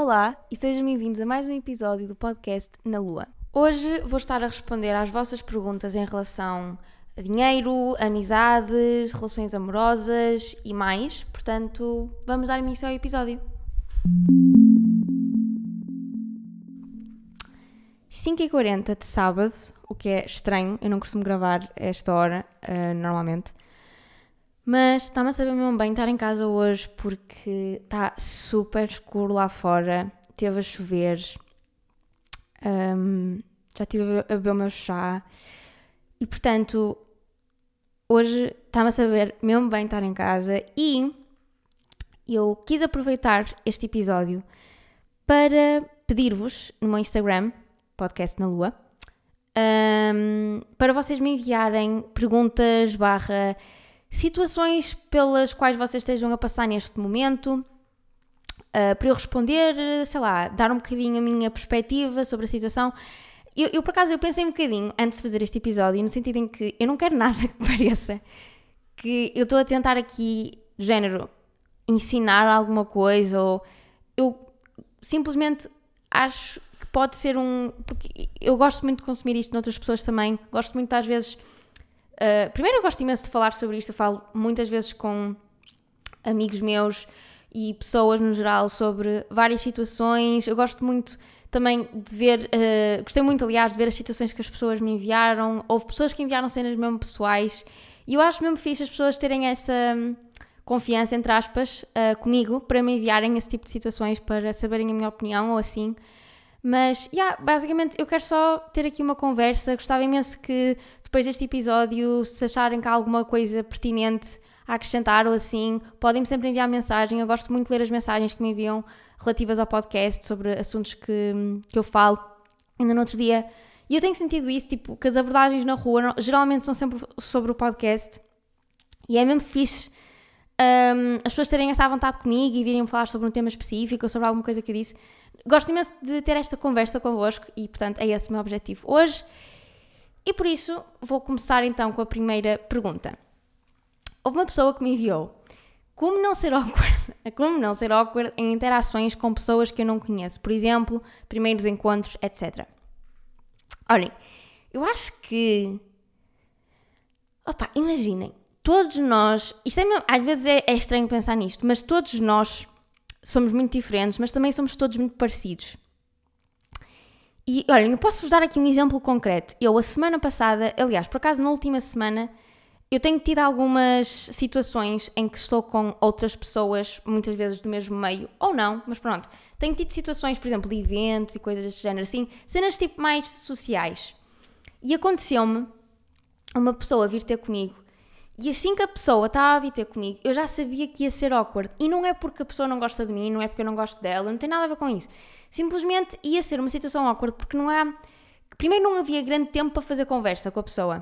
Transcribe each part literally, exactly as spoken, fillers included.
Olá e sejam bem-vindos a mais um episódio do podcast Na Lua. Hoje vou estar a responder às vossas perguntas em relação a dinheiro, amizades, relações amorosas e mais. Portanto, vamos dar início ao episódio. cinco e quarenta de sábado, o que é estranho, eu não costumo gravar a esta hora, uh, normalmente. Mas está-me a saber mesmo bem estar em casa hoje porque está super escuro lá fora, teve a chover, um, já estive a beber o meu chá e, portanto, hoje está-me a saber mesmo bem estar em casa e eu quis aproveitar este episódio para pedir-vos no meu Instagram, podcast na Lua, um, para vocês me enviarem perguntas barra situações pelas quais vocês estejam a passar neste momento, uh, para eu responder, sei lá, dar um bocadinho a minha perspectiva sobre a situação. Eu, eu, por acaso, eu pensei um bocadinho antes de fazer este episódio, no sentido em que eu não quero nada que pareça que eu estou a tentar aqui, de género, ensinar alguma coisa, ou eu simplesmente acho que pode ser um... Porque eu gosto muito de consumir isto noutras pessoas também, gosto muito às vezes... Uh, primeiro eu gosto imenso de falar sobre isto, eu falo muitas vezes com amigos meus e pessoas no geral sobre várias situações. Eu gosto muito também de ver, uh, gostei muito aliás de ver as situações que as pessoas me enviaram. Houve pessoas que enviaram cenas mesmo pessoais e eu acho mesmo fixe as pessoas terem essa um, confiança, entre aspas, uh, comigo, para me enviarem esse tipo de situações, para saberem a minha opinião ou assim. Mas, yeah, basicamente, eu quero só ter aqui uma conversa. Gostava imenso que, depois deste episódio, se acharem que há alguma coisa pertinente a acrescentar ou assim, podem-me sempre enviar mensagem. Eu gosto muito de ler as mensagens que me enviam relativas ao podcast, sobre assuntos que, que eu falo. Ainda no outro dia, e eu tenho sentido isso, tipo, que as abordagens na rua geralmente são sempre sobre o podcast. E é mesmo fixe um, as pessoas terem essa vontade comigo e virem falar sobre um tema específico ou sobre alguma coisa que eu disse. Gosto imenso de ter esta conversa convosco e, portanto, é esse o meu objetivo hoje. E por isso, vou começar então com a primeira pergunta. Houve uma pessoa que me enviou: como não ser awkward, como não ser awkward em interações com pessoas que eu não conheço? Por exemplo, primeiros encontros, etcétera. Olhem, eu acho que... Opa, imaginem, todos nós... Isto é mesmo, às vezes é, é estranho pensar nisto, mas todos nós... somos muito diferentes, mas também somos todos muito parecidos. E, olhem, eu posso-vos dar aqui um exemplo concreto. Eu, a semana passada, aliás, por acaso, na última semana, eu tenho tido algumas situações em que estou com outras pessoas, muitas vezes do mesmo meio, ou não, mas pronto. Tenho tido situações, por exemplo, de eventos e coisas deste género, assim, cenas tipo mais sociais. E aconteceu-me uma pessoa vir ter comigo. E assim que a pessoa estava a vir ter comigo, eu já sabia que ia ser awkward. E não é porque a pessoa não gosta de mim, não é porque eu não gosto dela, não tem nada a ver com isso. Simplesmente ia ser uma situação awkward porque não há... Primeiro, não havia grande tempo para fazer conversa com a pessoa.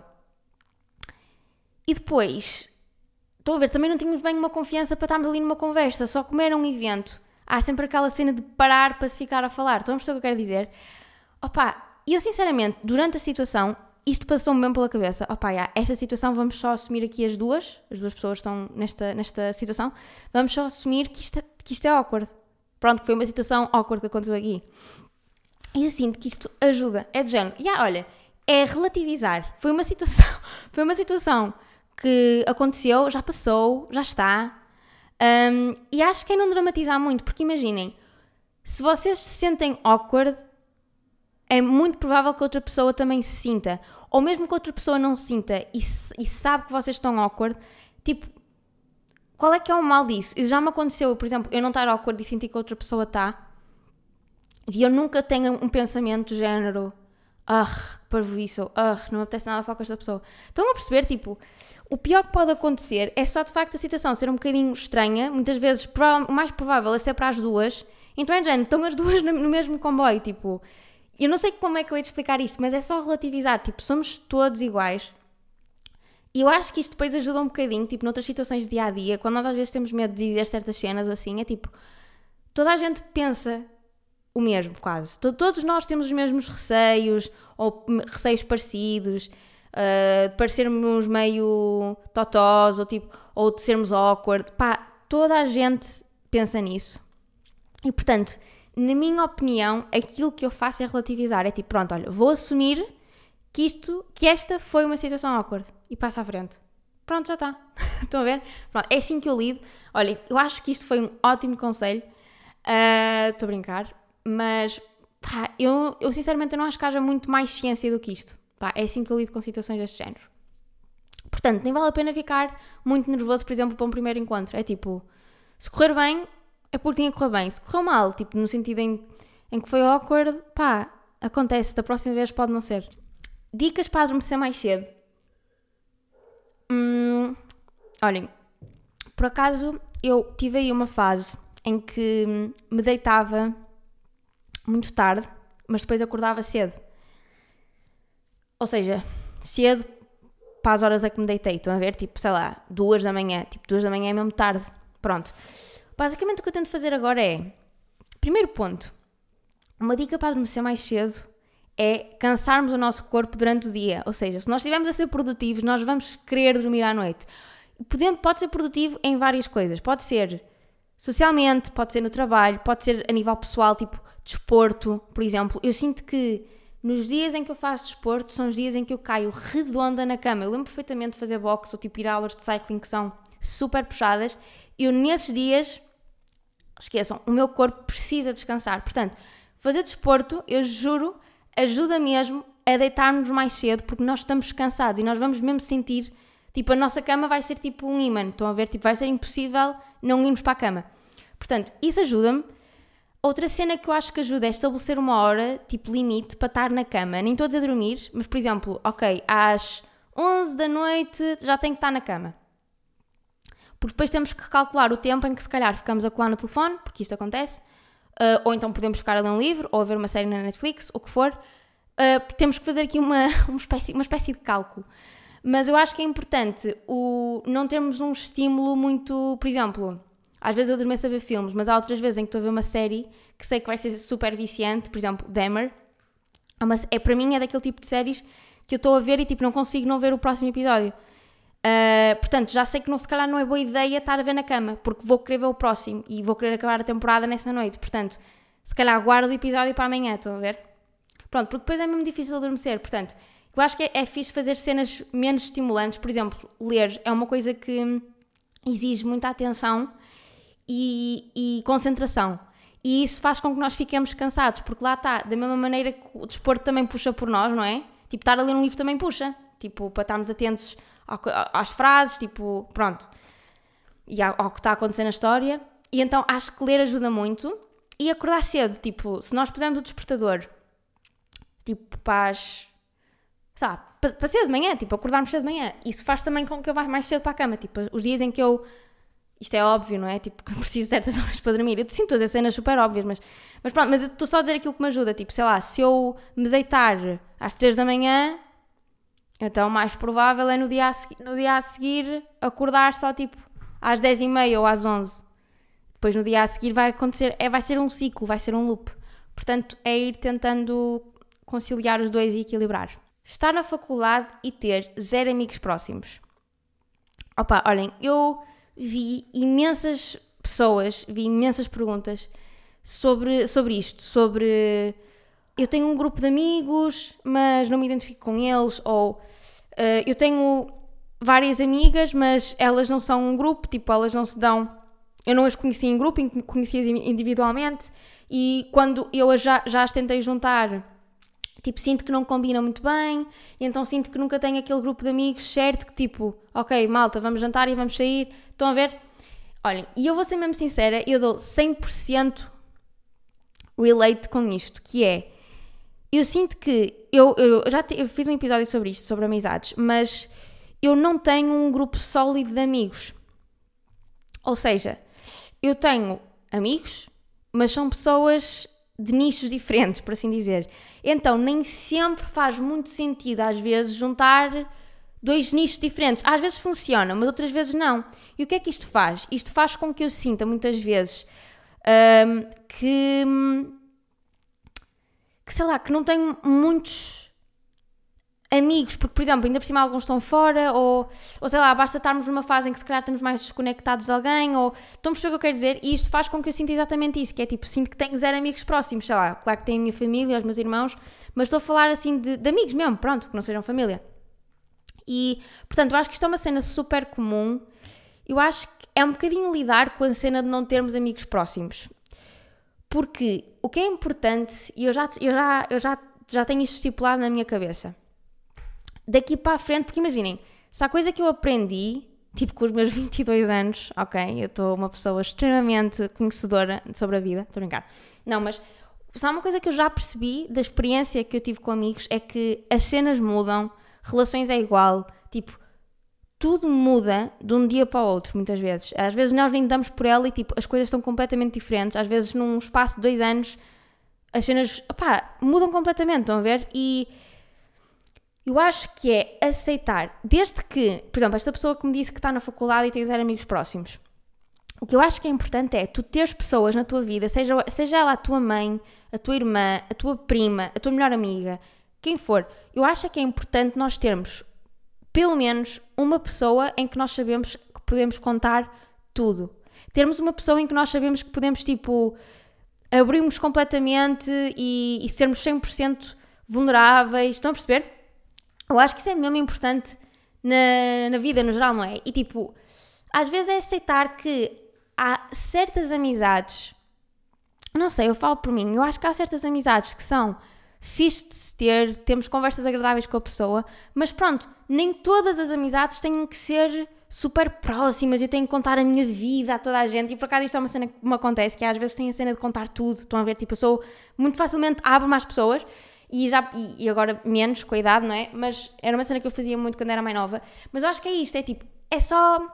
E depois, estão a ver, também não tínhamos bem uma confiança para estarmos ali numa conversa. Só como era um evento, há sempre aquela cena de parar para se ficar a falar. Estão a perceber o que eu quero dizer? Opa, e eu sinceramente, durante a situação... Isto passou-me mesmo pela cabeça. Opa, já, esta situação vamos só assumir aqui as duas, as duas pessoas estão nesta, nesta situação, vamos só assumir que isto, que isto é awkward. Pronto, que foi uma situação awkward que aconteceu aqui. E eu sinto que isto ajuda, é de género. E já, olha, é relativizar. Foi uma situação, foi uma situação que aconteceu, já passou, já está. Um, e acho que é não dramatizar muito, porque imaginem, se vocês se sentem awkward, é muito provável que outra pessoa também se sinta. Ou mesmo que outra pessoa não se sinta e, e sabe que vocês estão awkward, tipo, qual é que é o mal disso? Isso já me aconteceu, por exemplo, eu não estar awkward e sentir que outra pessoa está, e eu nunca tenho um pensamento do género, ah, que parvoíce, ah, não me apetece nada falar com esta pessoa. Estão a perceber, tipo, o pior que pode acontecer é só de facto a situação ser um bocadinho estranha, muitas vezes o mais provável é ser para as duas, então é de género, estão as duas no mesmo comboio, tipo... Eu não sei como é que eu ia te explicar isto, mas é só relativizar, tipo, somos todos iguais. E eu acho que isto depois ajuda um bocadinho, tipo, noutras situações de dia-a-dia, quando nós às vezes temos medo de dizer certas cenas ou assim, é tipo, toda a gente pensa o mesmo, quase. Todos nós temos os mesmos receios, ou receios parecidos, uh, de parecermos meio totós, ou tipo, ou de sermos awkward. Pá, toda a gente pensa nisso. E, portanto, na minha opinião, aquilo que eu faço é relativizar. É tipo, pronto, olha, vou assumir que isto, que esta foi uma situação awkward. E passa à frente. Pronto, já está. Estão a ver? Pronto, é assim que eu lido. Olhem, eu acho que isto foi um ótimo conselho. Estou uh, a brincar. Mas, pá, eu, eu sinceramente eu não acho que haja muito mais ciência do que isto. Pá, é assim que eu lido com situações deste género. Portanto, nem vale a pena ficar muito nervoso, por exemplo, para um primeiro encontro. É tipo, se correr bem, é porque tinha que correr bem. Se correu mal, tipo, no sentido em, em que foi awkward, pá, acontece, da próxima vez pode não ser. Dicas para adormecer mais cedo. Hum, olhem, por acaso eu tive aí uma fase em que me deitava muito tarde, mas depois acordava cedo. Ou seja, cedo para as horas a que me deitei. Estão a ver? Tipo, sei lá, duas da manhã. Tipo, duas da manhã é mesmo tarde. Pronto. Basicamente o que eu tento fazer agora é... Primeiro ponto. Uma dica para adormecer mais cedo é cansarmos o nosso corpo durante o dia. Ou seja, se nós estivermos a ser produtivos, nós vamos querer dormir à noite. Podemos, pode ser produtivo em várias coisas. Pode ser socialmente, pode ser no trabalho, pode ser a nível pessoal, tipo desporto, por exemplo. Eu sinto que nos dias em que eu faço desporto são os dias em que eu caio redonda na cama. Eu lembro perfeitamente de fazer boxe ou tipo ir a aulas de cycling que são super puxadas. Eu nesses dias, esqueçam, o meu corpo precisa descansar. Portanto, fazer desporto, eu juro, ajuda mesmo a deitarmos mais cedo porque nós estamos cansados e nós vamos mesmo sentir, tipo, a nossa cama vai ser tipo um ímã. Estão a ver? Tipo, vai ser impossível não irmos para a cama. Portanto, isso ajuda-me. Outra cena que eu acho que ajuda é estabelecer uma hora, tipo limite, para estar na cama. Nem todos a dormir, mas por exemplo, ok, às onze da noite já tenho que estar na cama. Porque depois temos que calcular o tempo em que se calhar ficamos a colar no telefone, porque isto acontece, uh, ou então podemos ficar a ler um livro, ou a ver uma série na Netflix, o que for. Uh, temos que fazer aqui uma, uma, espécie, uma espécie de cálculo. Mas eu acho que é importante o, não termos um estímulo muito, por exemplo... Às vezes eu adormeço a ver filmes, mas há outras vezes em que estou a ver uma série que sei que vai ser super viciante, por exemplo, Dahmer. É, para mim é daquele tipo de séries que eu estou a ver e tipo, não consigo não ver o próximo episódio. Uh, portanto, já sei que não, se calhar não é boa ideia estar a ver na cama, porque vou querer ver o próximo e vou querer acabar a temporada nessa noite. Portanto, se calhar guardo o episódio para amanhã, estão a ver? Pronto, porque depois é mesmo difícil adormecer. Portanto, eu acho que é, é fixe fazer cenas menos estimulantes. Por exemplo, ler é uma coisa que exige muita atenção E, e concentração, e isso faz com que nós fiquemos cansados, porque lá está, da mesma maneira que o desporto também puxa por nós, não é? Tipo, estar a ler um livro também puxa, tipo, para estarmos atentos ao, às frases, tipo, pronto, e ao, ao que está a acontecer na história. E então acho que ler ajuda muito, e acordar cedo, tipo, se nós pusermos o despertador, tipo, para as, sei lá, para, para cedo de manhã, tipo, acordarmos cedo de manhã, isso faz também com que eu vá mais cedo para a cama, tipo, os dias em que eu... Isto é óbvio, não é? Tipo, que preciso de certas horas para dormir. Eu sinto as cenas super óbvias, mas, mas pronto, mas eu estou só a dizer aquilo que me ajuda. Tipo, sei lá, se eu me deitar às três da manhã, então o mais provável é no dia a, segui- no dia a seguir acordar só tipo às dez e meia ou às onze. Depois no dia a seguir vai acontecer, é, vai ser um ciclo, vai ser um loop. Portanto, é ir tentando conciliar os dois e equilibrar. Estar na faculdade e ter zero amigos próximos. Opa, olhem, eu... vi imensas pessoas, vi imensas perguntas sobre, sobre isto, sobre eu tenho um grupo de amigos, mas não me identifico com eles, ou uh, eu tenho várias amigas, mas elas não são um grupo, tipo, elas não se dão, eu não as conheci em grupo, conheci-as individualmente, e quando eu já, já as tentei juntar, tipo, sinto que não combinam muito bem, e então sinto que nunca tenho aquele grupo de amigos certo que tipo, ok, malta, vamos jantar e vamos sair, estão a ver? Olhem, e eu vou ser mesmo sincera, eu dou cem por cento relate com isto, que é, eu sinto que, eu, eu já te, eu fiz um episódio sobre isto, sobre amizades, mas eu não tenho um grupo sólido de amigos. Ou seja, eu tenho amigos, mas são pessoas de nichos diferentes, por assim dizer. Então, nem sempre faz muito sentido, às vezes, juntar dois nichos diferentes. Às vezes funciona, mas outras vezes não. E o que é que isto faz? Isto faz com que eu sinta, muitas vezes, um, que, que, sei lá, que não tenho muitos amigos, porque, por exemplo, ainda por cima alguns estão fora, ou, ou sei lá, basta estarmos numa fase em que se calhar estamos mais desconectados de alguém, ou estão a perceber o que eu quero dizer, e isto faz com que eu sinta exatamente isso, que é tipo, sinto que tenho zero amigos próximos, sei lá, claro que tenho a minha família, os meus irmãos, mas estou a falar assim de, de amigos mesmo, pronto, que não sejam família. E, portanto, eu acho que isto é uma cena super comum, eu acho que é um bocadinho lidar com a cena de não termos amigos próximos, porque o que é importante, e eu já, eu já, eu já, já tenho isto estipulado na minha cabeça, daqui para a frente, porque imaginem, se há coisa que eu aprendi, tipo com os meus vinte e dois anos, ok, eu estou uma pessoa extremamente conhecedora sobre a vida, estou a brincar, não, mas se há uma coisa que eu já percebi da experiência que eu tive com amigos é que as cenas mudam, relações é igual, tipo, tudo muda de um dia para o outro, muitas vezes. Às vezes nós nem damos por ela e tipo, as coisas estão completamente diferentes, às vezes num espaço de dois anos as cenas, opá, mudam completamente, estão a ver? E eu acho que é aceitar, desde que, por exemplo, esta pessoa que me disse que está na faculdade e tem zero amigos próximos, o que eu acho que é importante é tu teres pessoas na tua vida, seja, seja ela a tua mãe, a tua irmã, a tua prima, a tua melhor amiga, quem for, eu acho que é importante nós termos pelo menos uma pessoa em que nós sabemos que podemos contar tudo. Termos uma pessoa em que nós sabemos que podemos, tipo, abrirmos completamente e, e sermos cem por cento vulneráveis, estão a perceber? Eu acho que isso é mesmo importante na, na vida, no geral, não é? E tipo, às vezes é aceitar que há certas amizades, não sei, eu falo por mim, eu acho que há certas amizades que são fixe de se ter, temos conversas agradáveis com a pessoa, mas pronto, nem todas as amizades têm que ser super próximas, eu tenho que contar a minha vida a toda a gente, e por acaso isto é uma cena que me acontece, que às vezes tem a cena de contar tudo, estão a ver, tipo, eu sou muito facilmente abro-me às pessoas, E, já, e agora menos, com a idade, não é? Mas era uma cena que eu fazia muito quando era mais nova. Mas eu acho que é isto, é tipo, é só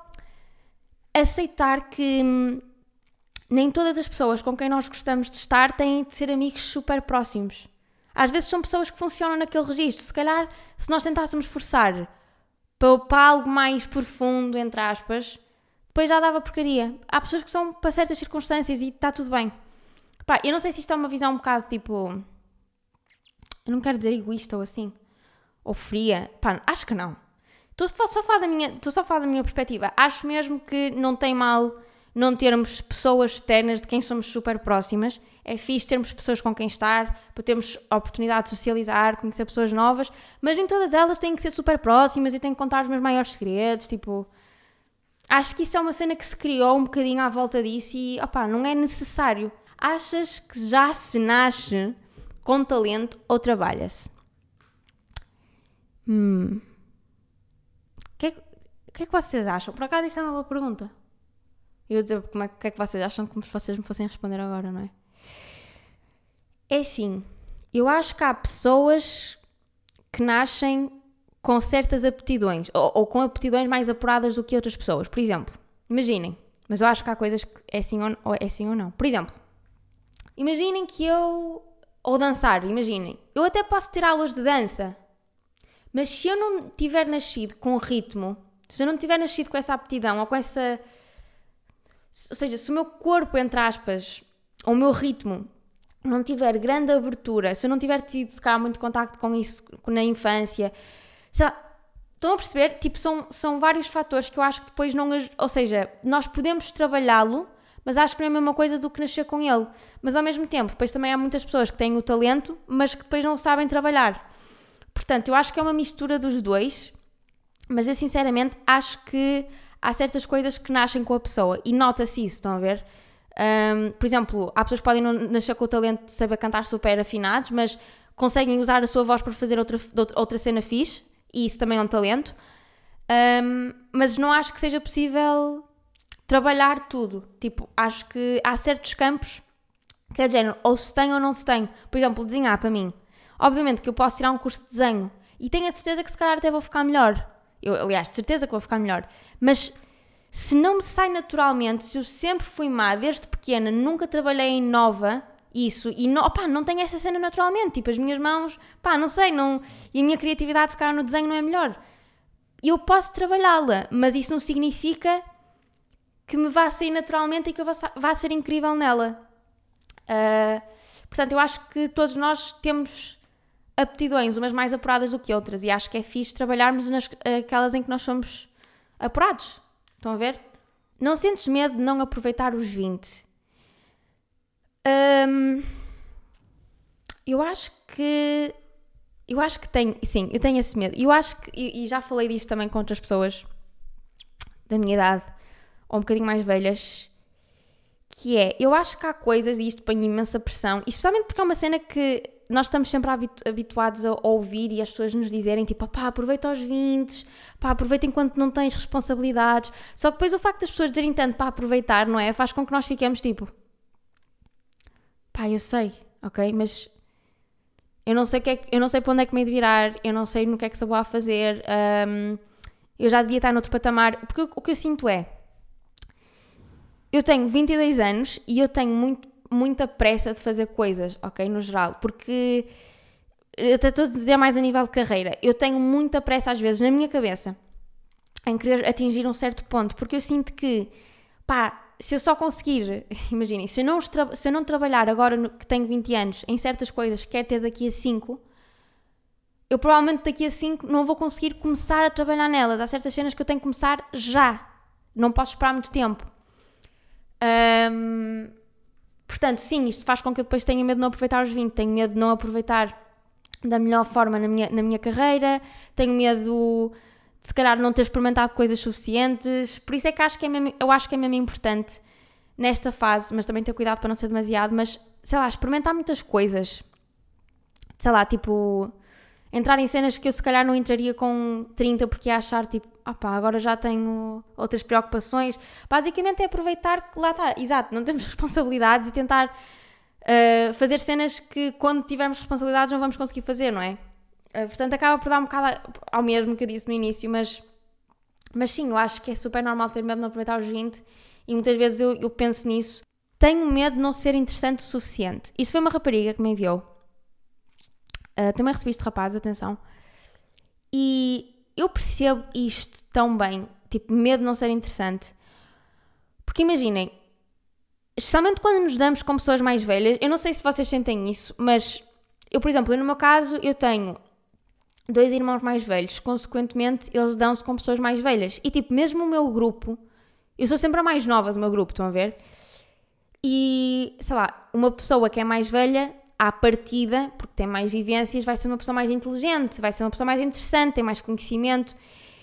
aceitar que hum, nem todas as pessoas com quem nós gostamos de estar têm de ser amigos super próximos. Às vezes são pessoas que funcionam naquele registro. Se calhar, se nós tentássemos forçar para, para algo mais profundo, entre aspas, depois já dava porcaria. Há pessoas que são para certas circunstâncias e está tudo bem. Pá, eu não sei se isto é uma visão um bocado tipo... Eu não quero dizer egoísta ou assim. Ou fria. Pá, acho que não. Estou só a falar da minha, estou só a falar da minha perspectiva. Acho mesmo que não tem mal não termos pessoas externas de quem somos super próximas. É fixe termos pessoas com quem estar, para termos a oportunidade de socializar, conhecer pessoas novas, mas nem todas elas têm que ser super próximas. Eu tenho que contar os meus maiores segredos, tipo... Acho que isso é uma cena que se criou um bocadinho à volta disso e, opá, não é necessário. Achas que já se nasce com talento ou trabalha-se? Hum. O que, é, que é que vocês acham? Por acaso isto é uma boa pergunta. Eu ia dizer como é, que é que vocês acham, como se vocês me fossem responder agora, não é? É assim, eu acho que há pessoas que nascem com certas aptidões, ou, ou com aptidões mais apuradas do que outras pessoas. Por exemplo, imaginem, mas eu acho que há coisas que é sim ou, ou, é sim ou não. Por exemplo, imaginem que eu... Ou dançar, imaginem. Eu até posso ter aulas de dança, mas se eu não tiver nascido com ritmo, se eu não tiver nascido com essa aptidão, ou com essa... Ou seja, se o meu corpo, entre aspas, ou o meu ritmo, não tiver grande abertura, se eu não tiver tido, se calhar, muito contacto com isso na infância, sei lá, estão a perceber? Tipo, são, são vários fatores que eu acho que depois não... Ou seja, nós podemos trabalhá-lo, mas acho que não é a mesma coisa do que nascer com ele. Mas ao mesmo tempo, depois também há muitas pessoas que têm o talento, mas que depois não sabem trabalhar. Portanto, eu acho que é uma mistura dos dois, mas eu sinceramente acho que há certas coisas que nascem com a pessoa e nota-se isso, estão a ver? Um, por exemplo, há pessoas que podem não nascer com o talento de saber cantar super afinados, mas conseguem usar a sua voz para fazer outra, outra cena fixe, e isso também é um talento. Um, mas não acho que seja possível... trabalhar tudo, tipo, acho que há certos campos que é de género, ou se tem ou não se tem. Por exemplo, desenhar para mim, obviamente que eu posso tirar um curso de desenho e tenho a certeza que se calhar até vou ficar melhor, eu, aliás, de certeza que vou ficar melhor, mas se não me sai naturalmente, se eu sempre fui má desde pequena, nunca trabalhei em nova, isso, e não, opá, não tenho essa cena naturalmente, tipo, as minhas mãos, pá, não sei, não, e a minha criatividade se calhar no desenho não é melhor, eu posso trabalhá-la, mas isso não significa que me vá sair naturalmente e que eu vá, vá ser incrível nela. Uh, portanto, eu acho que todos nós temos aptidões, umas mais apuradas do que outras, e acho que é fixe trabalharmos nas aquelas em que nós somos apurados. Estão a ver? Não sentes medo de não aproveitar os vinte? Hum, eu acho que eu acho que tenho, sim, eu tenho esse medo. Eu acho que, e, e já falei disto também com outras pessoas da minha idade, ou um bocadinho mais velhas, que é, eu acho que há coisas, e isto põe imensa pressão, especialmente porque é uma cena que nós estamos sempre habitu- habituados a ouvir e as pessoas nos dizerem, tipo, pá, aproveita aos vinte, pá, aproveita enquanto não tens responsabilidades. Só que depois o facto das pessoas dizerem tanto para aproveitar, não é? Faz com que nós fiquemos tipo, pá, eu sei, ok, mas eu não sei, o que é que, eu não sei para onde é que me hei de virar, eu não sei no que é que sou boa a fazer, hum, eu já devia estar noutro patamar, porque o, o que eu sinto é, eu tenho vinte e dois anos e eu tenho muito, muita pressa de fazer coisas, ok, no geral, porque, eu até estou a dizer mais a nível de carreira, eu tenho muita pressa às vezes na minha cabeça em querer atingir um certo ponto, porque eu sinto que, pá, se eu só conseguir, imaginem, se eu não, se eu não trabalhar agora no, que tenho vinte anos em certas coisas que quero ter daqui a cinco, eu provavelmente daqui a cinco não vou conseguir começar a trabalhar nelas. Há certas cenas que eu tenho que começar já, não posso esperar muito tempo. Hum, portanto, sim, isto faz com que eu depois tenha medo de não aproveitar os vinte, tenho medo de não aproveitar da melhor forma na minha, na minha carreira, tenho medo de se calhar não ter experimentado coisas suficientes, por isso é que acho que é mesmo, eu acho que é mesmo importante nesta fase, mas também ter cuidado para não ser demasiado, mas sei lá, experimentar muitas coisas, sei lá, tipo, entrar em cenas que eu se calhar não entraria com trinta porque ia achar tipo, ah pá, agora já tenho outras preocupações. Basicamente é aproveitar que lá está, exato, não temos responsabilidades e tentar uh, fazer cenas que quando tivermos responsabilidades não vamos conseguir fazer, não é? Uh, portanto acaba por dar um bocado ao mesmo que eu disse no início, mas, mas sim, eu acho que é super normal ter medo de não aproveitar os vinte e muitas vezes eu, eu penso nisso. Tenho medo de não ser interessante o suficiente. Isto foi uma rapariga que me enviou. Uh, também recebi este rapaz, atenção. E eu percebo isto tão bem, tipo, medo de não ser interessante. Porque imaginem, especialmente quando nos damos com pessoas mais velhas, eu não sei se vocês sentem isso, mas eu, por exemplo, no meu caso, eu tenho dois irmãos mais velhos, consequentemente, eles dão-se com pessoas mais velhas. E tipo, mesmo o meu grupo, eu sou sempre a mais nova do meu grupo, estão a ver? E, sei lá, uma pessoa que é mais velha, à partida, porque tem mais vivências, vai ser uma pessoa mais inteligente, vai ser uma pessoa mais interessante, tem mais conhecimento.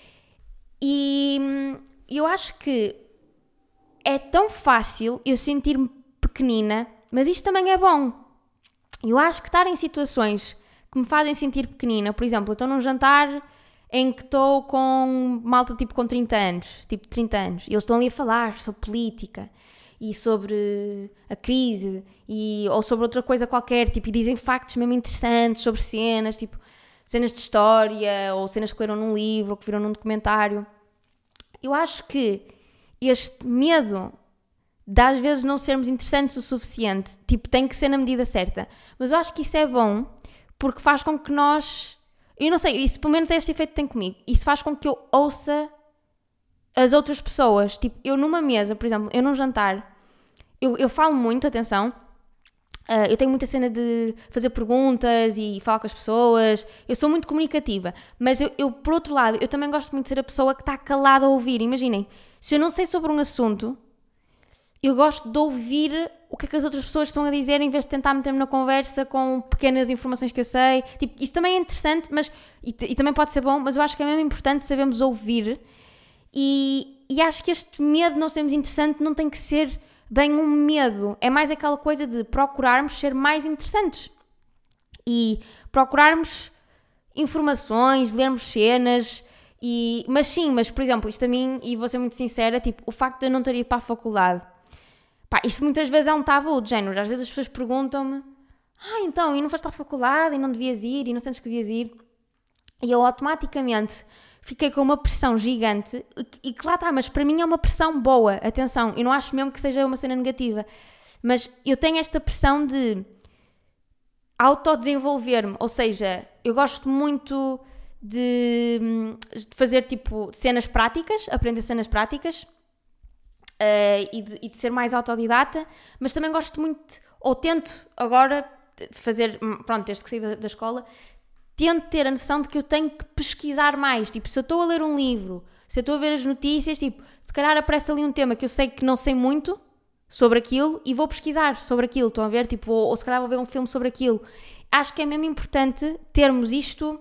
E eu acho que é tão fácil eu sentir-me pequenina, mas isto também é bom. Eu acho que estar em situações que me fazem sentir pequenina, por exemplo, eu estou num jantar em que estou com malta tipo com trinta anos, tipo trinta anos, e eles estão ali a falar sobre política e sobre a crise, e, ou sobre outra coisa qualquer, tipo, e dizem factos mesmo interessantes sobre cenas, tipo, cenas de história, ou cenas que leram num livro, ou que viram num documentário. Eu acho que este medo de às vezes não sermos interessantes o suficiente, tipo, tem que ser na medida certa, mas eu acho que isso é bom, porque faz com que nós, eu não sei, isso pelo menos é este efeito que tem comigo, isso faz com que eu ouça as outras pessoas, tipo, eu numa mesa, por exemplo, eu num jantar, eu, eu falo muito, atenção, uh, eu tenho muita cena de fazer perguntas e falar com as pessoas, eu sou muito comunicativa, mas eu, eu, por outro lado, eu também gosto muito de ser a pessoa que está calada a ouvir. Imaginem, se eu não sei sobre um assunto, eu gosto de ouvir o que é que as outras pessoas estão a dizer em vez de tentar meter-me na conversa com pequenas informações que eu sei. Tipo, isso também é interessante, mas, e, e também pode ser bom, mas eu acho que é mesmo importante sabermos ouvir. E, e acho que este medo de não sermos interessantes não tem que ser bem um medo. É mais aquela coisa de procurarmos ser mais interessantes. E procurarmos informações, lermos cenas. E, mas sim, mas por exemplo, isto a mim, e vou ser muito sincera, tipo, o facto de eu não ter ido para a faculdade, pá, isto muitas vezes é um tabu de género. Às vezes as pessoas perguntam-me, ah, então, e não foste para a faculdade, e não devias ir, e não sentes que devias ir? E eu automaticamente fiquei com uma pressão gigante, e que lá está, mas para mim é uma pressão boa, atenção, eu não acho mesmo que seja uma cena negativa, mas eu tenho esta pressão de autodesenvolver-me, ou seja, eu gosto muito de, de fazer tipo cenas práticas, aprender cenas práticas, uh, e, de, e de ser mais autodidata, mas também gosto muito, de, ou tento agora de fazer, pronto, desde que saí da, da escola, tento ter a noção de que eu tenho que pesquisar mais. Tipo, se eu estou a ler um livro, se eu estou a ver as notícias, tipo, se calhar aparece ali um tema que eu sei que não sei muito sobre aquilo e vou pesquisar sobre aquilo, estão a ver? Tipo, ou, ou se calhar vou ver um filme sobre aquilo. Acho que é mesmo importante termos isto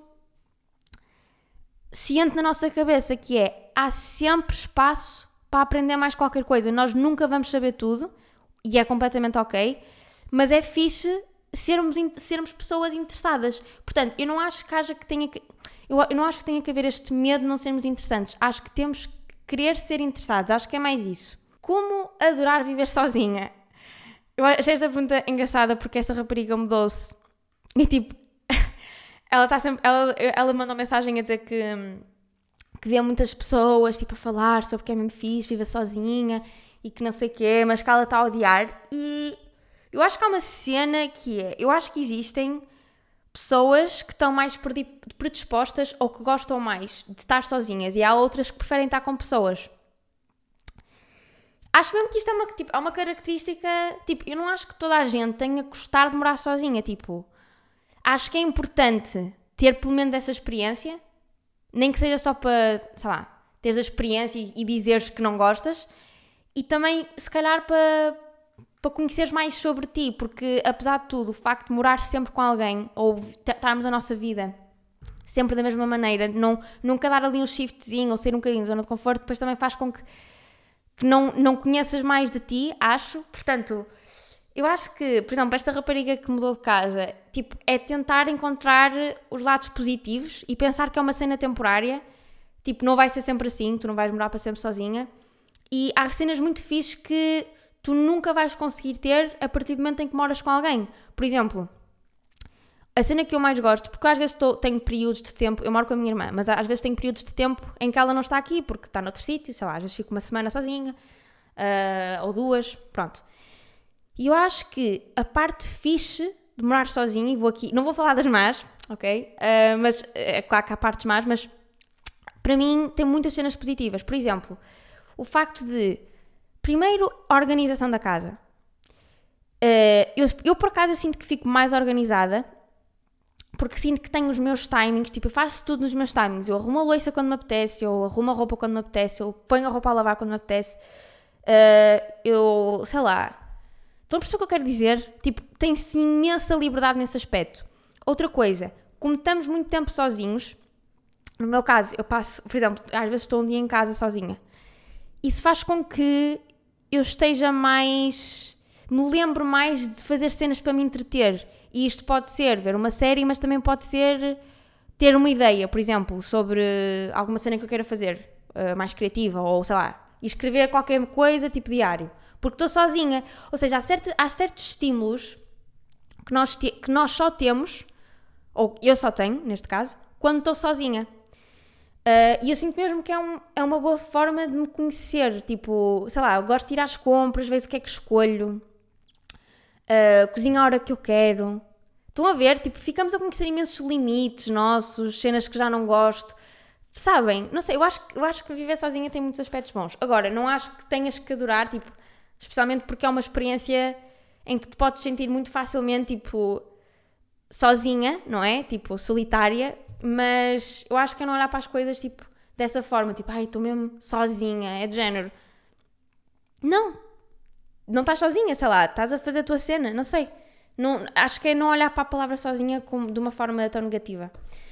ciente na nossa cabeça, que é, há sempre espaço para aprender mais qualquer coisa. Nós nunca vamos saber tudo, e é completamente ok, mas é fixe sermos, sermos pessoas interessadas. Portanto, eu não acho que haja que tenha que... Eu, eu não acho que tenha que haver este medo de não sermos interessantes. Acho que temos que querer ser interessados. Acho que é mais isso. Como adorar viver sozinha? Eu achei esta pergunta engraçada porque esta rapariga mudou-se. E tipo, ela está sempre... Ela, ela mandou mensagem a dizer que, que vê muitas pessoas tipo, a falar sobre que é mesmo fixe, viver sozinha e que não sei o quê, mas que ela está a odiar. E eu acho que há uma cena que é... Eu acho que existem pessoas que estão mais predispostas ou que gostam mais de estar sozinhas e há outras que preferem estar com pessoas. Acho mesmo que isto é uma, tipo, é uma característica... Tipo, eu não acho que toda a gente tenha que gostar de morar sozinha, tipo... Acho que é importante ter pelo menos essa experiência, nem que seja só para, sei lá, teres a experiência e, e dizeres que não gostas, e também, se calhar, para, para conheceres mais sobre ti, porque, apesar de tudo, o facto de morar sempre com alguém, ou estarmos a nossa vida sempre da mesma maneira, não, nunca dar ali um shiftzinho, ou ser um bocadinho de zona de conforto, depois também faz com que, que não, não conheças mais de ti, acho. Portanto... Eu acho que, por exemplo, esta rapariga que mudou de casa, tipo, é tentar encontrar os lados positivos e pensar que é uma cena temporária. Tipo, não vai ser sempre assim, tu não vais morar para sempre sozinha. E há cenas muito fixes que tu nunca vais conseguir ter a partir do momento em que moras com alguém. Por exemplo, a cena que eu mais gosto, porque eu às vezes estou, tenho períodos de tempo, eu moro com a minha irmã, mas às vezes tenho períodos de tempo em que ela não está aqui, porque está noutro sítio, sei lá, às vezes fico uma semana sozinha, uh, ou duas, pronto. E eu acho que a parte fixe de morar sozinha, e vou aqui, não vou falar das más, ok? Uh, mas é claro que há partes más, mas para mim tem muitas cenas positivas. Por exemplo, o facto de, primeiro, a organização da casa. Uh, eu, eu, por acaso, eu sinto que fico mais organizada, porque sinto que tenho os meus timings, tipo, eu faço tudo nos meus timings. Eu arrumo a louça quando me apetece, eu arrumo a roupa quando me apetece, eu ponho a roupa a lavar quando me apetece. Uh, eu, sei lá... Estão a perceber o que eu quero dizer? Tipo, tem-se imensa liberdade nesse aspecto. Outra coisa, como estamos muito tempo sozinhos, no meu caso, eu passo, por exemplo, às vezes estou um dia em casa sozinha. Isso faz com que eu esteja mais... Me lembro mais de fazer cenas para me entreter. E isto pode ser ver uma série, mas também pode ser ter uma ideia, por exemplo, sobre alguma cena que eu queira fazer, uh, mais criativa, ou sei lá, escrever qualquer coisa, tipo diário. Porque estou sozinha. Ou seja, há certos, há certos estímulos que nós, te, que nós só temos, ou eu só tenho, neste caso, quando estou sozinha. Uh, e eu sinto mesmo que é, um, é uma boa forma de me conhecer. Tipo, sei lá, eu gosto de ir às compras, ver o que é que escolho, uh, cozinho a hora que eu quero. Estão a ver? Tipo, ficamos a conhecer imensos limites nossos, cenas que já não gosto. Sabem? Não sei, eu acho, eu acho que viver sozinha tem muitos aspectos bons. Agora, não acho que tenhas que adorar, tipo... Especialmente porque é uma experiência em que te podes sentir muito facilmente, tipo, sozinha, não é? Tipo, solitária. Mas eu acho que é não olhar para as coisas, tipo, dessa forma. Tipo, ai, estou mesmo sozinha. É de género. Não. Não estás sozinha, sei lá. Estás a fazer a tua cena. Não sei. Não, acho que é não olhar para a palavra sozinha como, de uma forma tão negativa.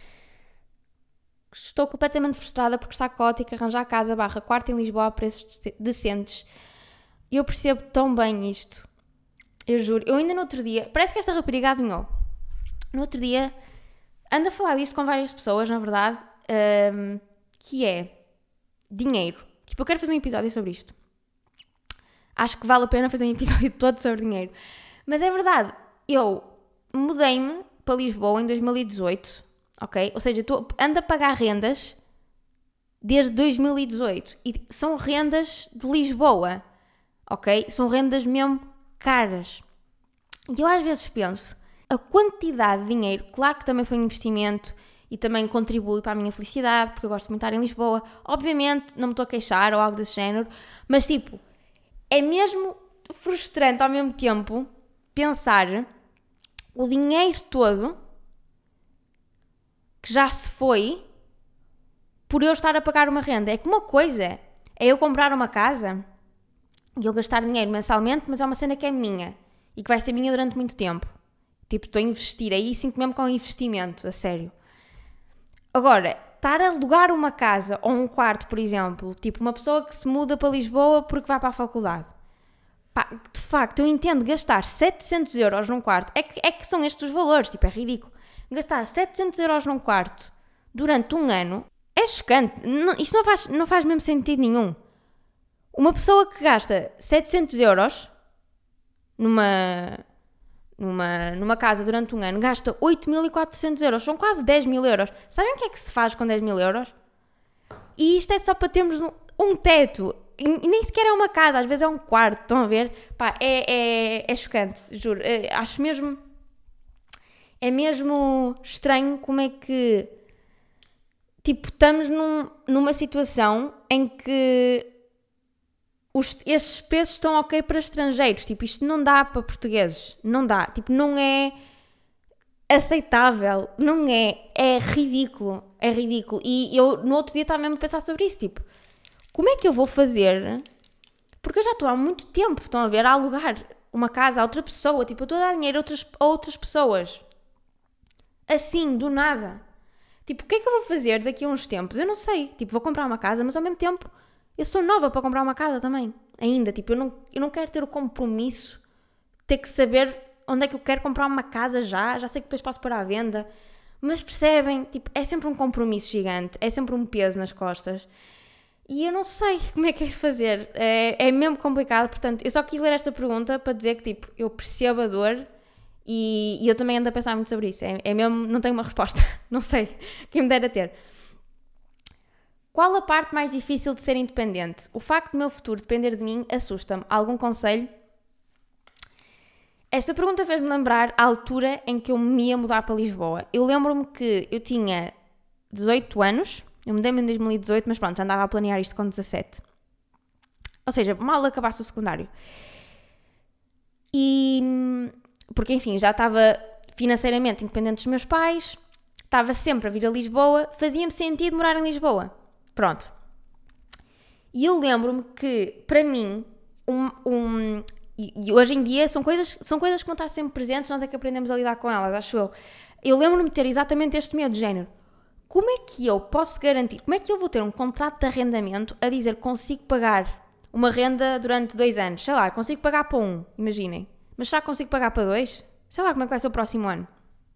Estou completamente frustrada porque está caótico arranjar casa barra quarto em Lisboa a preços decentes. Eu percebo tão bem isto. Eu juro. Eu ainda no outro dia... Parece que esta rapariga adivinhou. No outro dia... Ando a falar disto com várias pessoas, na verdade. Um, que é... Dinheiro. Tipo, eu quero fazer um episódio sobre isto. Acho que vale a pena fazer um episódio todo sobre dinheiro. Mas é verdade. Eu mudei-me para Lisboa em dois mil e dezoito. Ok? Ou seja, tô, ando a pagar rendas desde dois mil e dezoito. E são rendas de Lisboa. Ok? São rendas mesmo caras. E eu às vezes penso, a quantidade de dinheiro, claro que também foi um investimento e também contribui para a minha felicidade, porque eu gosto muito de estar em Lisboa. Obviamente, não me estou a queixar ou algo desse género, mas tipo, é mesmo frustrante ao mesmo tempo pensar o dinheiro todo que já se foi por eu estar a pagar uma renda. É que uma coisa é eu comprar uma casa e eu gastar dinheiro mensalmente, mas é uma cena que é minha e que vai ser minha durante muito tempo. Tipo, estou a investir aí, sinto mesmo com um investimento, a sério. Agora, estar a alugar uma casa ou um quarto, por exemplo, tipo uma pessoa que se muda para Lisboa porque vai para a faculdade. Pá, de facto, eu entendo gastar setecentos euros num quarto, é que, é que são estes os valores, tipo, é ridículo. Gastar setecentos euros num quarto durante um ano é chocante. Não, isto não faz, não faz mesmo sentido nenhum. Uma pessoa que gasta setecentos euros numa, numa, numa casa durante um ano gasta oito mil e quatrocentos euros, são quase dez mil euros. Sabem o que é que se faz com dez mil euros? E isto é só para termos um, um teto. E nem sequer é uma casa, às vezes é um quarto, estão a ver? Pá, é, é, é chocante, juro. É, acho mesmo... É mesmo estranho como é que... Tipo, estamos num, numa situação em que os, estes preços estão ok para estrangeiros. Tipo, isto não dá para portugueses. Não dá. Tipo, não é aceitável. Não é. É ridículo. É ridículo. E eu, no outro dia, estava mesmo a pensar sobre isso. Tipo, como é que eu vou fazer? Porque eu já estou há muito tempo, estão a ver, a alugar uma casa a outra pessoa. Tipo, eu estou a dar dinheiro a outras, a outras pessoas. Assim, do nada. Tipo, o que é que eu vou fazer daqui a uns tempos? Eu não sei. Tipo, vou comprar uma casa, mas ao mesmo tempo eu sou nova para comprar uma casa também. Ainda, tipo, eu não, eu não quero ter o compromisso de ter que saber onde é que eu quero comprar uma casa já. Já sei que depois posso pôr à venda. Mas percebem? Tipo, é sempre um compromisso gigante. É sempre um peso nas costas. E eu não sei como é que é de fazer. É, é mesmo complicado. Portanto, eu só quis ler esta pergunta para dizer que, tipo, eu percebo a dor. E, e eu também ando a pensar muito sobre isso. É, é mesmo, não tenho uma resposta. Não sei. Quem me dera ter. Qual a parte mais difícil de ser independente? O facto do meu futuro depender de mim assusta-me. Algum conselho? Esta pergunta fez-me lembrar a altura em que eu me ia mudar para Lisboa. Eu lembro-me que eu tinha dezoito anos. Eu mudei-me em dois mil e dezoito, mas pronto, já andava a planear isto com dezassete. Ou seja, mal acabasse o secundário. E... Porque, enfim, já estava financeiramente independente dos meus pais, estava sempre a vir a Lisboa, fazia-me sentido morar em Lisboa. Pronto. E eu lembro-me que, para mim, um, um, e, e hoje em dia são coisas, são coisas que vão estar sempre presentes, nós é que aprendemos a lidar com elas, acho eu. Eu lembro-me de ter exatamente este medo de género. Como é que eu posso garantir, como é que eu vou ter um contrato de arrendamento a dizer que consigo pagar uma renda durante dois anos? Sei lá, consigo pagar para um, imaginem. Mas será que consigo pagar para dois? Sei lá como é que vai ser o próximo ano.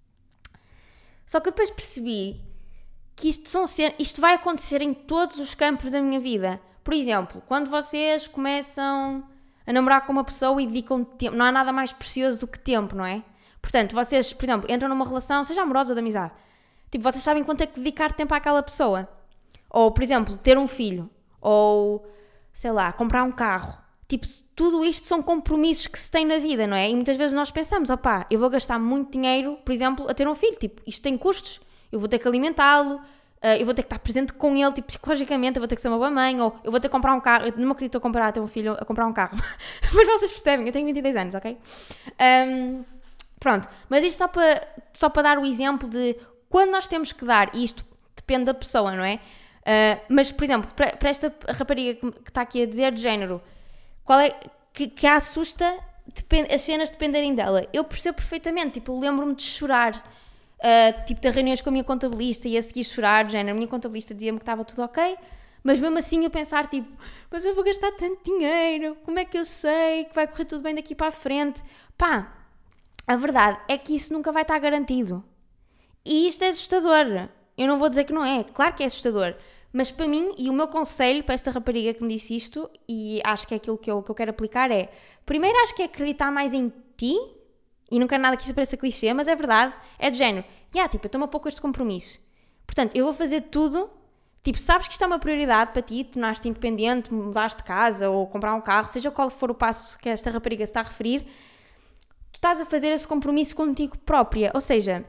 Só que eu depois percebi que isto, são, isto vai acontecer em todos os campos da minha vida. Por exemplo, quando vocês começam a namorar com uma pessoa e dedicam tempo, não há nada mais precioso do que tempo, não é? Portanto, vocês, por exemplo, entram numa relação, seja amorosa ou de amizade, tipo, vocês sabem quanto é que dedicar tempo àquela pessoa. Ou, por exemplo, ter um filho. Ou, sei lá, comprar um carro. Tipo, tudo isto são compromissos que se tem na vida, não é? E muitas vezes nós pensamos, opá, eu vou gastar muito dinheiro, por exemplo, a ter um filho. Tipo, isto tem custos, eu vou ter que alimentá-lo, uh, eu vou ter que estar presente com ele, tipo, psicologicamente, eu vou ter que ser uma boa mãe, ou eu vou ter que comprar um carro. Eu não acredito a comparar a ter um filho a comprar um carro. Mas vocês percebem, eu tenho vinte e dois anos, ok? Um, pronto, mas isto só para, só para dar o exemplo de quando nós temos que dar, e isto depende da pessoa, não é? Uh, mas, por exemplo, para, para esta rapariga que, que está aqui a dizer, de género, qual é, que, que a assusta depend, as cenas dependerem dela. Eu percebo perfeitamente, tipo, eu lembro-me de chorar, uh, tipo, de reuniões com a minha contabilista e a seguir chorar, de género, a minha contabilista dizia-me que estava tudo ok, mas mesmo assim eu pensar, tipo, mas eu vou gastar tanto dinheiro, como é que eu sei que vai correr tudo bem daqui para a frente? Pá, a verdade é que isso nunca vai estar garantido. E isto é assustador. Eu não vou dizer que não é, claro que é assustador. Mas para mim, e o meu conselho para esta rapariga que me disse isto, e acho que é aquilo que eu, que eu quero aplicar, é... Primeiro acho que é acreditar mais em ti, e não quero nada que isto pareça clichê, mas é verdade, é de género. E yeah, tipo, eu tomo pouco este compromisso. Portanto, eu vou fazer tudo, tipo, sabes que isto é uma prioridade para ti, tornaste independente, mudaste de casa, ou comprar um carro, seja qual for o passo que esta rapariga se está a referir, tu estás a fazer esse compromisso contigo própria, ou seja...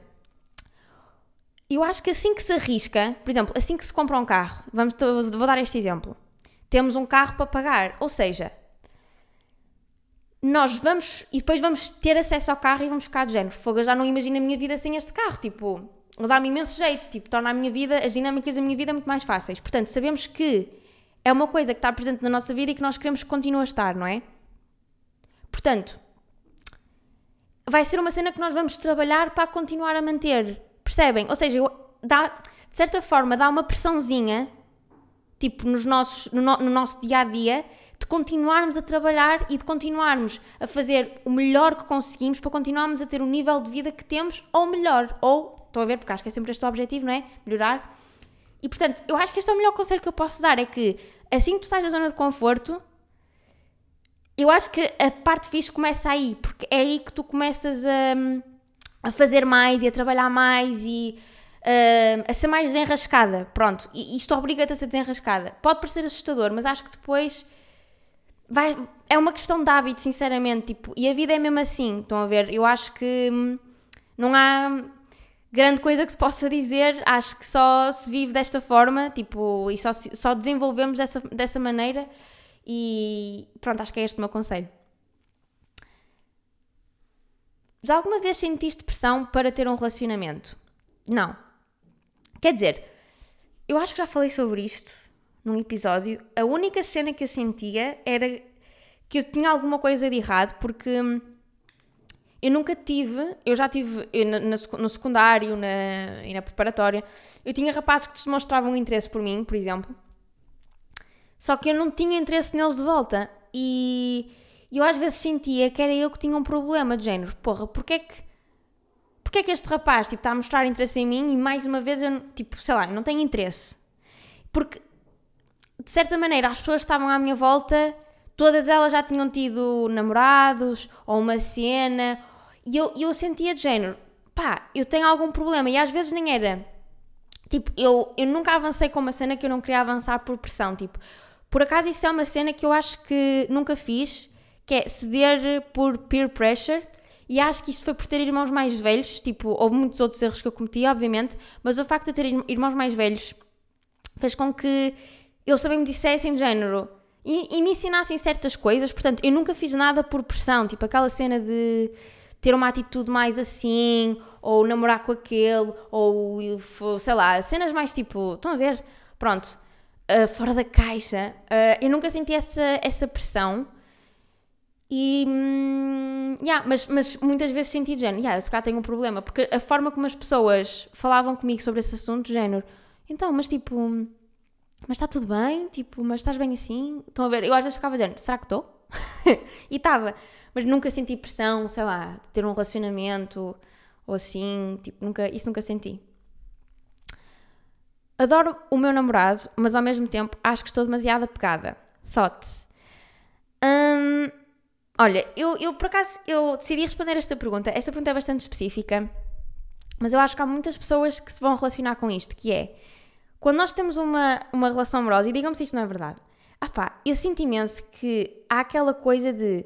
Eu acho que assim que se arrisca, por exemplo, assim que se compra um carro, vamos, vou dar este exemplo, temos um carro para pagar, ou seja, nós vamos, e depois vamos ter acesso ao carro e vamos ficar de género, fogo, eu já não imagino a minha vida sem este carro, tipo, dá-me imenso jeito, tipo, torna a minha vida, as dinâmicas da minha vida muito mais fáceis. Portanto, sabemos que é uma coisa que está presente na nossa vida e que nós queremos que continue a estar, não é? Portanto, vai ser uma cena que nós vamos trabalhar para continuar a manter, percebem? Ou seja, dá, de certa forma, dá uma pressãozinha, tipo, nos nossos, no, no nosso dia-a-dia, de continuarmos a trabalhar e de continuarmos a fazer o melhor que conseguimos para continuarmos a ter o nível de vida que temos, ou melhor, ou, estou a ver, porque acho que é sempre este o objetivo, não é? Melhorar. E, portanto, eu acho que este é o melhor conselho que eu posso dar, é que, assim que tu sais da zona de conforto, eu acho que a parte fixe começa aí, porque é aí que tu começas a, a fazer mais e a trabalhar mais e a, a ser mais desenrascada, pronto, e isto obriga-te a ser desenrascada. Pode parecer assustador, mas acho que depois... Vai, é uma questão de hábito, sinceramente, tipo, e a vida é mesmo assim, estão a ver? Eu acho que hum, não há grande coisa que se possa dizer, acho que só se vive desta forma, tipo, e só, só desenvolvemos dessa, dessa maneira e pronto, acho que é este o meu conselho. Já alguma vez sentiste pressão para ter um relacionamento? Não. Quer dizer, eu acho que já falei sobre isto num episódio. A única cena que eu sentia era que eu tinha alguma coisa de errado, porque eu nunca tive, eu já tive eu na, na, no secundário na, e na preparatória, eu tinha rapazes que demonstravam interesse por mim, por exemplo, só que eu não tinha interesse neles de volta, e eu às vezes sentia que era eu que tinha um problema de género, porra, porque é que porque é que este rapaz, tipo, está a mostrar interesse em mim e mais uma vez eu, tipo, sei lá, não tenho interesse, porque de certa maneira, as pessoas que estavam à minha volta, todas elas já tinham tido namorados ou uma cena, e eu, eu sentia de género, pá, eu tenho algum problema, e às vezes nem era, tipo, eu, eu nunca avancei com uma cena que eu não queria avançar por pressão, tipo, por acaso isso é uma cena que eu acho que nunca fiz, que é ceder por peer pressure, e acho que isto foi por ter irmãos mais velhos, tipo, houve muitos outros erros que eu cometi, obviamente, mas o facto de ter irmãos mais velhos fez com que eles também me dissessem de género e, e me ensinassem certas coisas, portanto, eu nunca fiz nada por pressão, tipo aquela cena de ter uma atitude mais assim, ou namorar com aquele, ou sei lá, cenas mais tipo, estão a ver? Pronto, uh, fora da caixa, uh, eu nunca senti essa, essa pressão e, hum, yeah, mas, mas muitas vezes senti de género, yeah, eu se calhar tenho um problema, porque a forma como as pessoas falavam comigo sobre esse assunto, de género, então, mas tipo... mas está tudo bem, tipo, mas estás bem assim? Estão a ver? Eu às vezes ficava dizendo, será que estou? E estava, mas nunca senti pressão, sei lá, de ter um relacionamento ou assim, tipo, nunca, isso nunca senti. Adoro o meu namorado, mas ao mesmo tempo acho que estou demasiado apegada. Thoughts? Hum, olha, eu, eu por acaso, eu decidi responder esta pergunta. Esta pergunta é bastante específica, mas eu acho que há muitas pessoas que se vão relacionar com isto, que é... Quando nós temos uma, uma relação amorosa, e digam-me se isto não é verdade, ah pá, eu sinto imenso que há aquela coisa de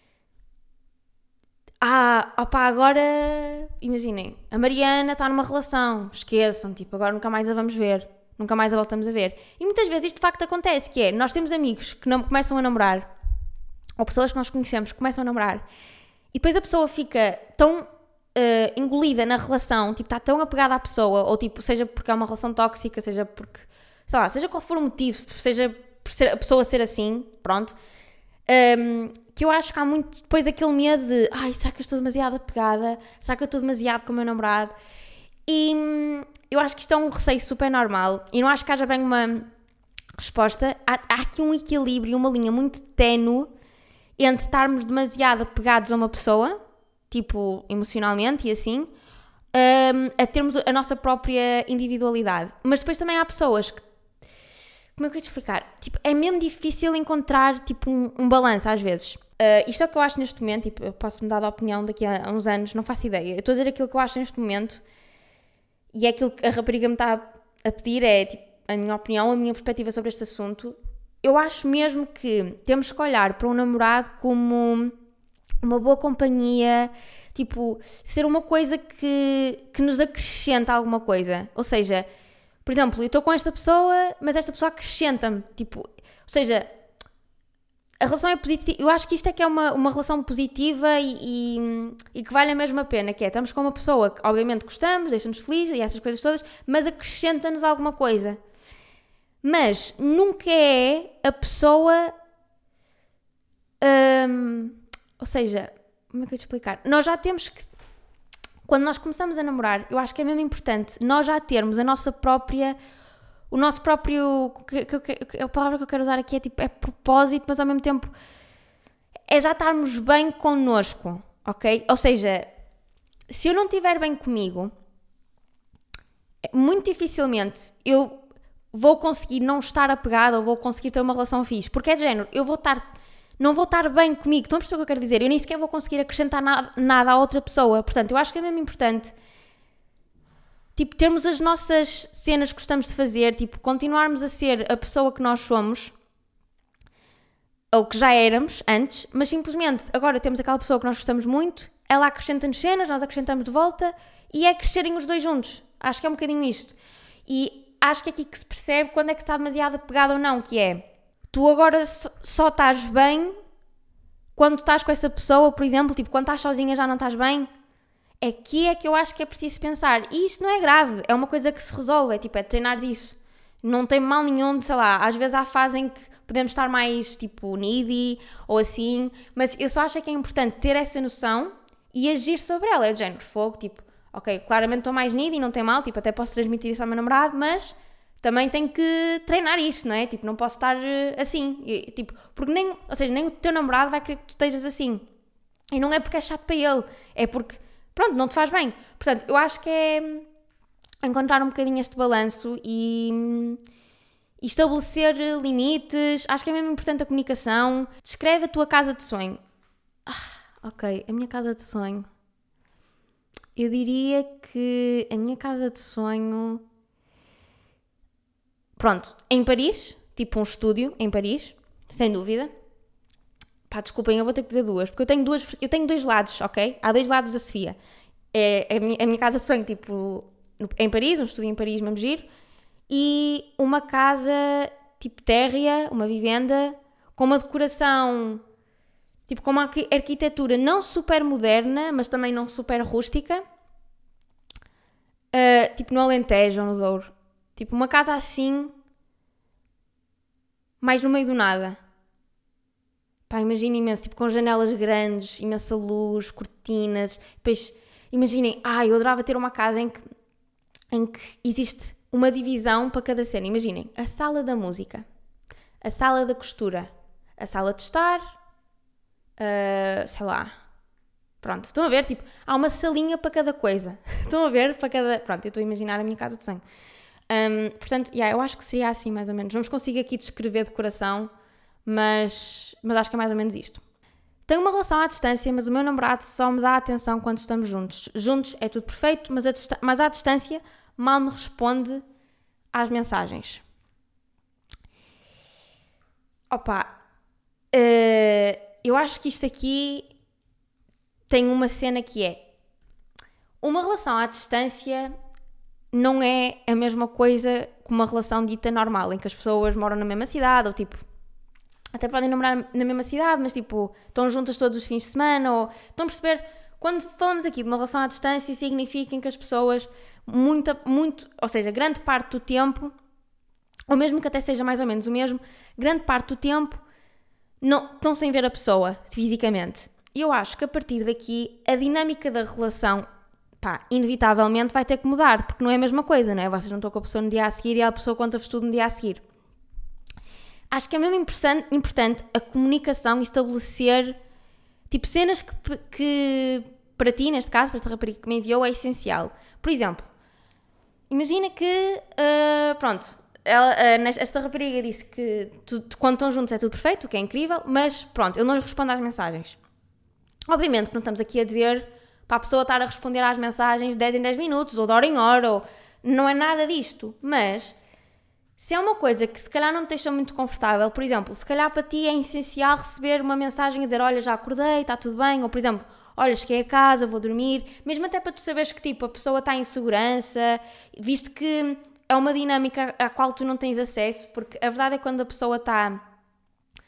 ah, ah pá, agora, imaginem, a Mariana está numa relação, esqueçam, tipo, agora nunca mais a vamos ver, nunca mais a voltamos a ver. E muitas vezes isto de facto acontece, que é, nós temos amigos que não começam a namorar, ou pessoas que nós conhecemos que começam a namorar, e depois a pessoa fica tão... Uh, engolida na relação, tipo, está tão apegada à pessoa, ou tipo, seja porque é uma relação tóxica, seja porque, sei lá, seja qual for o motivo, seja por ser, a pessoa ser assim, pronto, um, que eu acho que há muito depois aquele medo de, ai, será que eu estou demasiado apegada? Será que eu estou demasiado com o meu namorado? E hum, eu acho que isto é um receio super normal, e não acho que haja bem uma resposta. Há, há aqui um equilíbrio, uma linha muito ténue entre estarmos demasiado apegados a uma pessoa, tipo, emocionalmente e assim, um, a termos a nossa própria individualidade. Mas depois também há pessoas que, como é que eu ia te explicar? Tipo, é mesmo difícil encontrar, tipo, um, um balanço às vezes. Uh, isto é o que eu acho neste momento, tipo, eu posso mudar de opinião daqui a, a uns anos, não faço ideia. Eu estou a dizer aquilo que eu acho neste momento e é aquilo que a rapariga me está a pedir, é, tipo, a minha opinião, a minha perspectiva sobre este assunto. Eu acho mesmo que temos que olhar para um namorado como... uma boa companhia, tipo, ser uma coisa que, que nos acrescenta alguma coisa. Ou seja, por exemplo, eu estou com esta pessoa, mas esta pessoa acrescenta-me, tipo, ou seja, a relação é positiva, eu acho que isto é que é uma, uma relação positiva e, e, e que vale a mesma pena, que é, estamos com uma pessoa que obviamente gostamos, deixa-nos felizes e essas coisas todas, mas acrescenta-nos alguma coisa. Mas nunca é a pessoa, hum, ou seja, como é que eu te explicar? Nós já temos que, quando nós começamos a namorar, eu acho que é mesmo importante nós já termos a nossa própria, o nosso próprio, que, que, que, a palavra que eu quero usar aqui é tipo, é propósito, mas ao mesmo tempo é já estarmos bem connosco, ok? Ou seja, se eu não estiver bem comigo, muito dificilmente eu vou conseguir não estar apegada ou vou conseguir ter uma relação fixe, porque é de género, eu vou estar, não vou estar bem comigo, estão a perceber o que eu quero dizer? Eu nem sequer vou conseguir acrescentar nada, nada à outra pessoa, portanto, eu acho que é mesmo importante, tipo, termos as nossas cenas que gostamos de fazer, tipo, continuarmos a ser a pessoa que nós somos, ou que já éramos antes, mas simplesmente agora temos aquela pessoa que nós gostamos muito, ela acrescenta-nos cenas, nós acrescentamos de volta, e é crescerem os dois juntos. Acho que é um bocadinho isto. E acho que é aqui que se percebe quando é que se está demasiado apegado ou não, que é, tu agora só, só estás bem quando estás com essa pessoa, por exemplo, tipo, quando estás sozinha já não estás bem. Aqui é que eu acho que é preciso pensar. E isto não é grave, é uma coisa que se resolve, é tipo, é treinar isso. Não tem mal nenhum, sei lá, às vezes há fase em que podemos estar mais, tipo, needy ou assim, mas eu só acho que é importante ter essa noção e agir sobre ela. É de género, fogo, tipo, ok, claramente estou mais needy e não tem mal, tipo, até posso transmitir isso ao meu namorado, mas também tenho que treinar isto, não é? Tipo, não posso estar assim, e, tipo, porque nem, ou seja, nem o teu namorado vai querer que tu estejas assim. E não é porque é chato para ele, é porque, pronto, não te faz bem. Portanto, eu acho que é encontrar um bocadinho este balanço e, e estabelecer limites. Acho que é mesmo importante a comunicação. Descreve a tua casa de sonho. Ah, ok, a minha casa de sonho. Eu diria que a minha casa de sonho... Pronto, em Paris, tipo um estúdio em Paris, sem dúvida. Pá, desculpem, eu vou ter que dizer duas, porque eu tenho, duas, eu tenho dois lados, ok? Há dois lados da Sofia. É a minha, a minha casa de sonho, tipo, em Paris, um estúdio em Paris, mesmo giro, e uma casa, tipo, térrea, uma vivenda, com uma decoração... Tipo, com uma arquitetura não super moderna, mas também não super rústica. Uh, tipo, no Alentejo ou no Douro. Tipo, uma casa assim, mais no meio do nada. Pá, imagina imenso. Tipo, com janelas grandes, imensa luz, cortinas. Depois, imaginem, ah, eu adorava ter uma casa em que, em que existe uma divisão para cada cena. Imaginem, a sala da música, a sala da costura, a sala de estar... Uh, sei lá, pronto, estão a ver, tipo, há uma salinha para cada coisa, estão a ver, para cada, pronto, eu estou a imaginar a minha casa de sonho, um, portanto, yeah, eu acho que seria assim mais ou menos, não vos consigo aqui descrever decoração, mas, mas acho que é mais ou menos isto. Tenho uma relação à distância, mas o meu namorado só me dá atenção quando estamos juntos, juntos é tudo perfeito, mas, a dista- mas à distância mal me responde às mensagens. Opa, uh, eu acho que isto aqui tem uma cena que é, uma relação à distância não é a mesma coisa que uma relação dita normal, em que as pessoas moram na mesma cidade, ou tipo, até podem namorar na mesma cidade, mas tipo, estão juntas todos os fins de semana, ou estão a perceber, quando falamos aqui de uma relação à distância, significa que as pessoas, muita, muito, ou seja, grande parte do tempo, ou mesmo que até seja mais ou menos o mesmo, grande parte do tempo, não, estão sem ver a pessoa fisicamente. E eu acho que a partir daqui a dinâmica da relação, pá, inevitavelmente vai ter que mudar, porque não é a mesma coisa, não é? Vocês não estão com a pessoa no dia a seguir e a pessoa conta-vos tudo no dia a seguir. Acho que é mesmo importante a comunicação e estabelecer, tipo, cenas que, que para ti, neste caso, para esta rapariga que me enviou, é essencial. Por exemplo, imagina que, uh, pronto... Ela, esta rapariga disse que tu, quando estão juntos é tudo perfeito, o que é incrível, mas pronto, ele não lhe responde às mensagens. Obviamente que não estamos aqui a dizer para a pessoa estar a responder às mensagens de dez em dez minutos, ou de hora em hora, ou... não é nada disto, mas se é uma coisa que se calhar não te deixa muito confortável, por exemplo, se calhar para ti é essencial receber uma mensagem a dizer, olha, já acordei, está tudo bem, ou por exemplo, olha, cheguei a casa, vou dormir, mesmo até para tu saberes que tipo, a pessoa está em segurança, visto que é uma dinâmica à qual tu não tens acesso, porque a verdade é que quando a pessoa está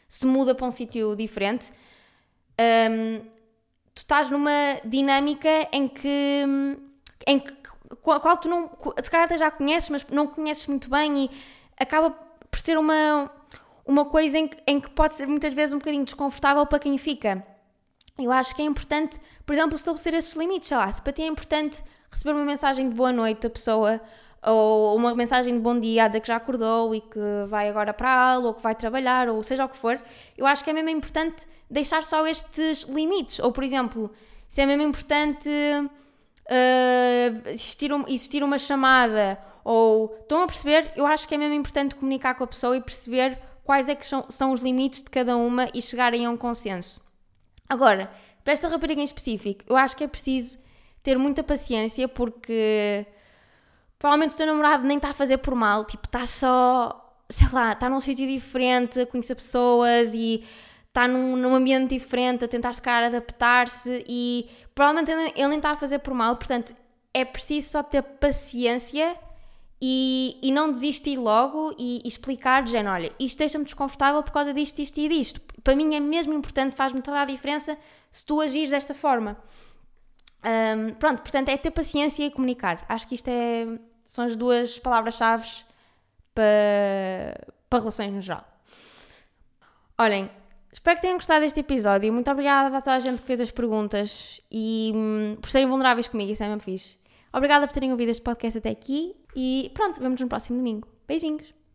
se muda para um sítio diferente, um, tu estás numa dinâmica em que, em que qual, qual tu não, se calhar até já conheces, mas não conheces muito bem e acaba por ser uma, uma coisa em que, em que pode ser muitas vezes um bocadinho desconfortável para quem fica. Eu acho que é importante, por exemplo, estabelecer esses limites, sei lá, se para ti é importante receber uma mensagem de boa noite da pessoa, ou uma mensagem de bom dia a dizer que já acordou e que vai agora para a aula, ou que vai trabalhar, ou seja o que for, eu acho que é mesmo importante deixar só estes limites. Ou, por exemplo, se é mesmo importante uh, existir, um, existir uma chamada, ou estão a perceber, eu acho que é mesmo importante comunicar com a pessoa e perceber quais é que são, são os limites de cada uma e chegarem a um consenso. Agora, para esta rapariga em específico, eu acho que é preciso ter muita paciência, porque provavelmente o teu namorado nem está a fazer por mal, tipo, está só, sei lá, está num sítio diferente, a conhecer pessoas e está num, num ambiente diferente, a tentar se calhar adaptar-se e provavelmente ele, ele nem está a fazer por mal, portanto, é preciso só ter paciência e, e não desistir logo e, e explicar de género, olha, isto deixa-me desconfortável por causa disto, isto e disto. Para mim é mesmo importante, faz-me toda a diferença se tu agires desta forma. Um, pronto, portanto, é ter paciência e comunicar. Acho que isto é, são as duas palavras-chave para, para relações no geral. Olhem, espero que tenham gostado deste episódio. Muito obrigada a toda a gente que fez as perguntas e hum, por serem vulneráveis comigo, isso é mesmo fixe. Obrigada por terem ouvido este podcast até aqui e pronto, vemos no próximo domingo. Beijinhos!